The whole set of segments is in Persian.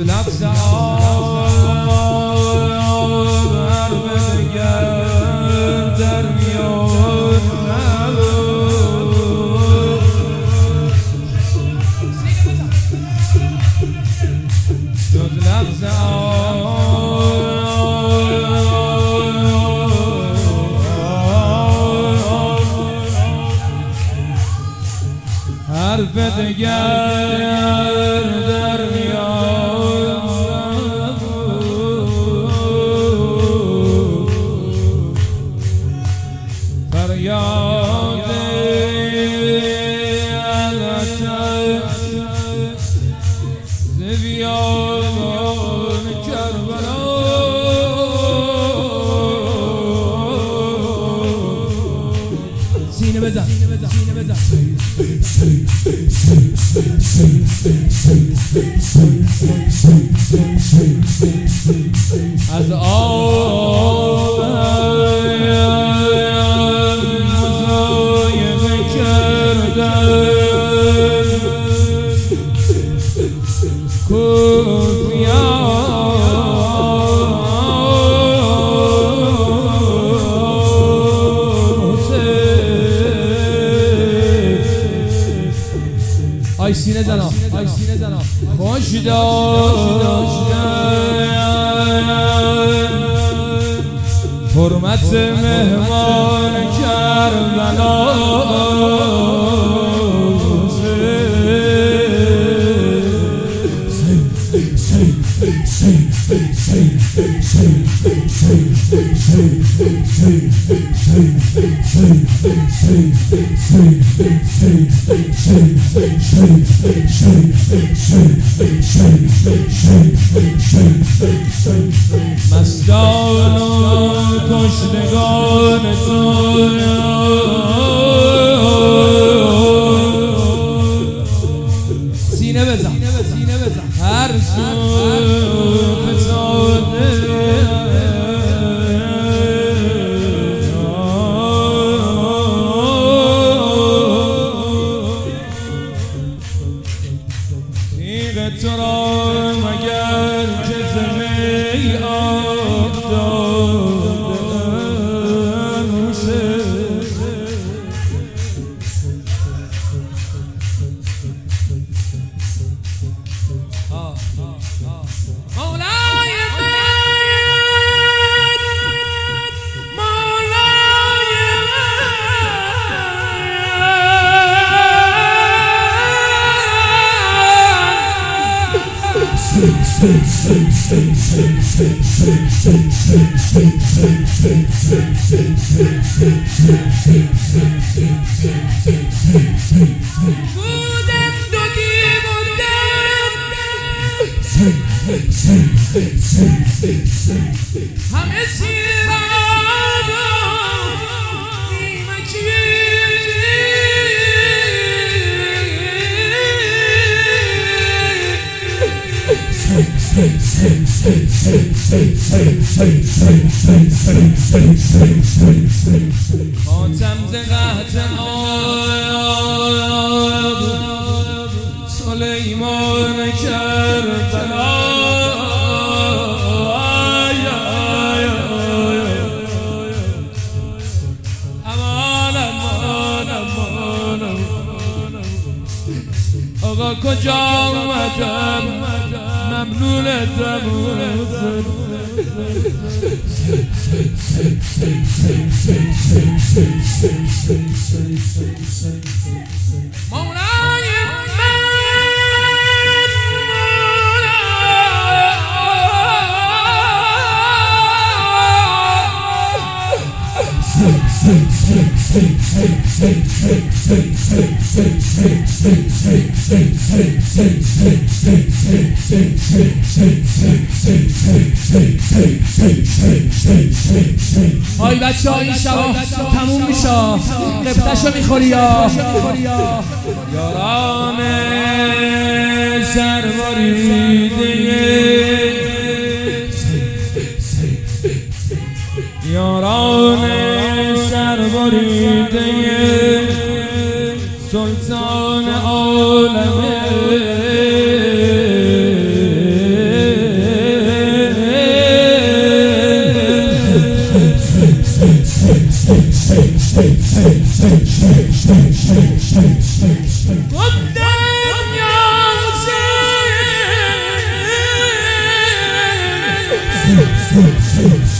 لفظ آب هر بدگر در میان جز لفظ حرف دگر در میان فریاد علتش ز بیابان کربلا سینه بزن سینه بزن از آب مزایقه کردن آی سینه زنا خوش داشتن حرمت مهمان کربلا مستان و کشتگان تو سینه بزن هر سو فتاده تیغ تو را مگر که زمی آب دادن مولای بودم دودی بودم همه سیراد نیمکی خاتم ز قحط آب سلیمان کربلا امان آقا کجا آمدم ممنونتم مولای آی بچه ها این شبا تموم میشه قبطشو میخوری یا یاران سربریده یاران سربریده سلطان عالم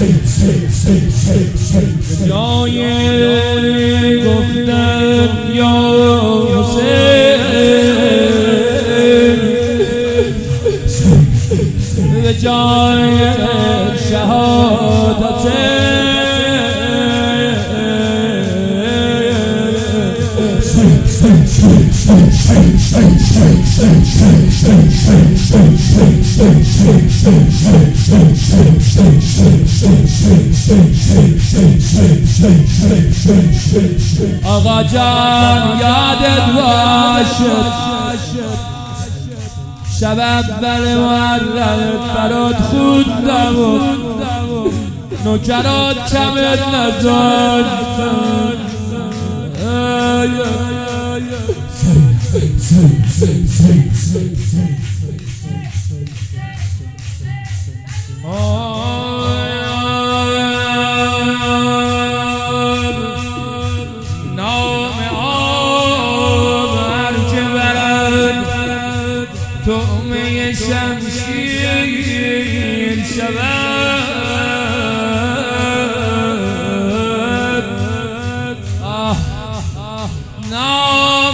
جای گفتن یا حسین به جای شهادت آقا جان یادت باشه شب اول محرمت برات خوندم و نوکرات کمت نذاشتن نام آب هر که برد طعمه شمشیر شود نام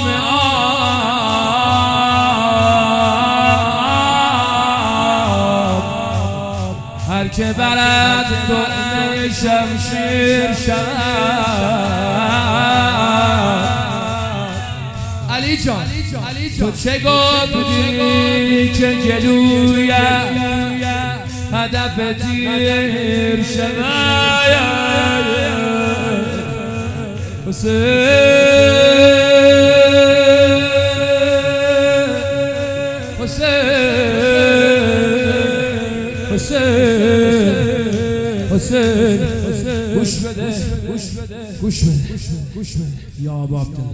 آب هر که برد طعمه شمشیر شود علی جان تو چه گفتی که گلوی هدف تیر شود حسین گوش بده یا باب دل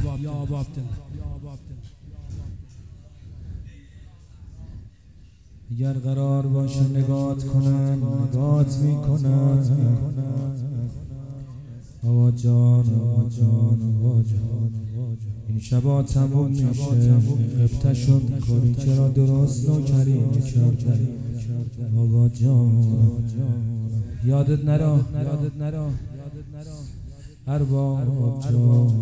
اگر قرار باشه نگات کنن نگات میکنن آوا جان این شبا تموم میشه غبطشو میکنی چرا درست نکردی آوا جان یادت نرا ارباب جان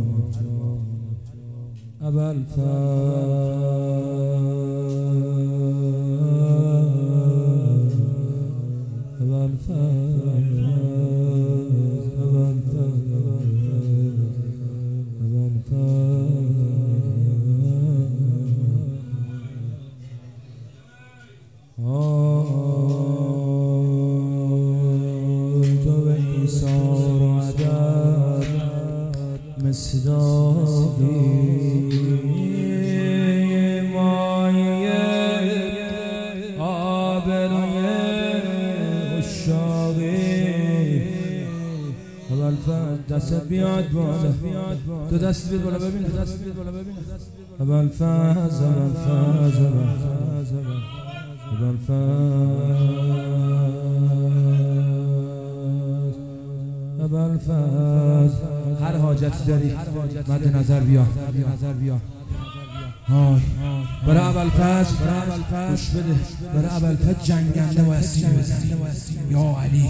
مصداقی مایه آبروی اشاقی اول دستت بیاد بالا تو دست بیاد بالا ببین اول فاز هر حاجتی داری مد نظر بیا برای ابوالفضل گوش بده برای ابوالفضل جنگنده باید سینه بزنی یا علی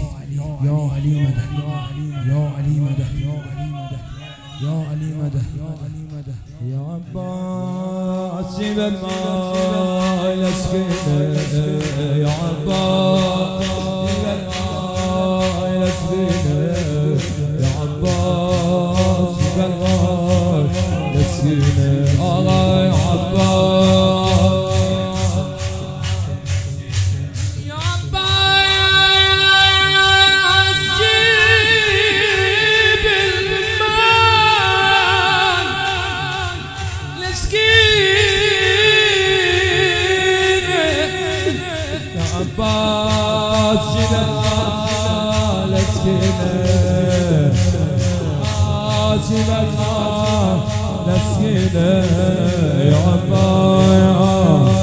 مدد یا عباس جیب المال اسكنه یا عباس جیب المال اسكنه یا عباس جیب المال اسكنه آقا یا عباس عباس جيب المال اسكنه عباس جيب المال اسكنه يا عباس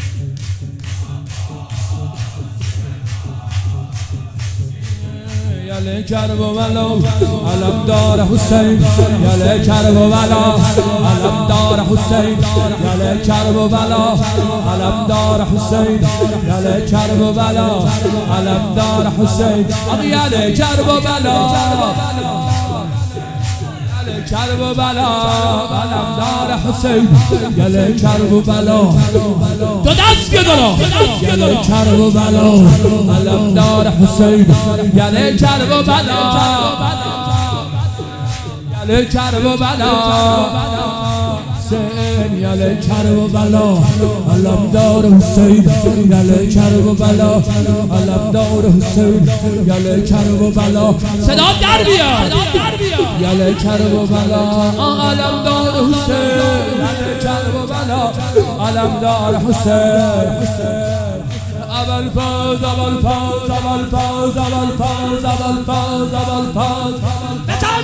يا یله کرب و بلا علم دار حسین یله کرب و بلا علم دار حسین یله کرب و بلا علم دار حسین یله کرب و بلا علم دار حسین یله کرب و بلا کرب و بلا علم دار حسین یله کرب و بلا دو دست بیاد یله کرب و بلا علم دار حسین یله کرب و بلا یله کرب و بلا حسین یله کرب و بلا علم دار حسین یله کرب و بلا علم دار حسین یله کرب و بلا صدا در بیاد یله کرب و بلا علم دار حسین یله کرب و بلا علم دار حسین اول فاز اول فاز اول فاز اول فاز اول فاز اول فاز بزن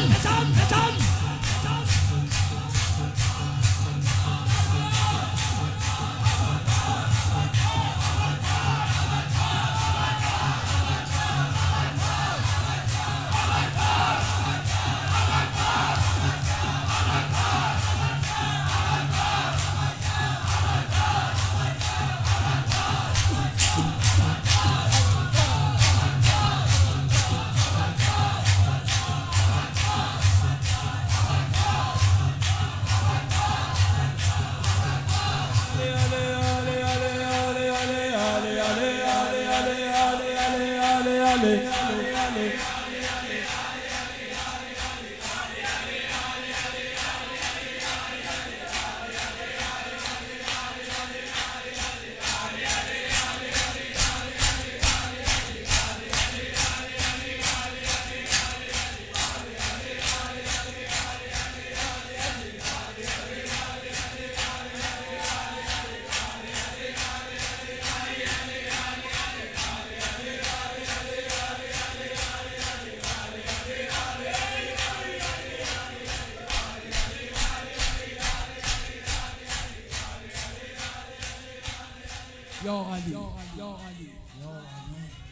یا علی یا علی یا علی